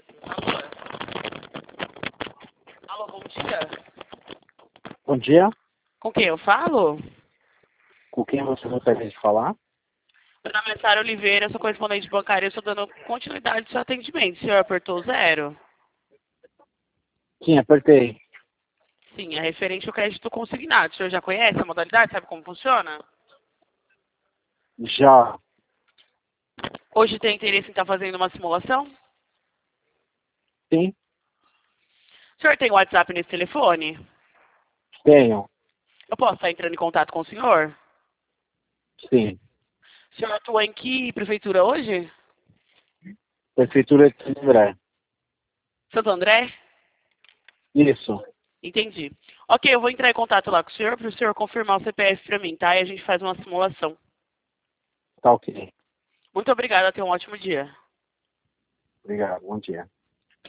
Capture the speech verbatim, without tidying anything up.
Alô? Alô, bom dia. Bom dia. Com quem eu falo? Com quem você gostaria de falar? Meu nome é Sara Oliveira, sou correspondente bancária, eu estou dando continuidade ao seu atendimento. O senhor apertou zero? Sim, apertei. Sim, é referente ao crédito consignado. O senhor já conhece a modalidade? Sabe como funciona? Já. Hoje tem interesse em estar fazendo uma simulação? Sim, O senhor tem WhatsApp nesse telefone? tenho. Eu posso estar entrando em contato com o senhor? Sim. O senhor atua em que prefeitura hoje? Prefeitura de Santo André. Santo André? Isso. Entendi. Ok, eu vou entrar em contato lá com o senhor para o senhor confirmar o C P F para mim, tá? E a gente faz uma simulação. Tá ok. Muito obrigada, tenha um ótimo dia. Obrigado. Bom dia.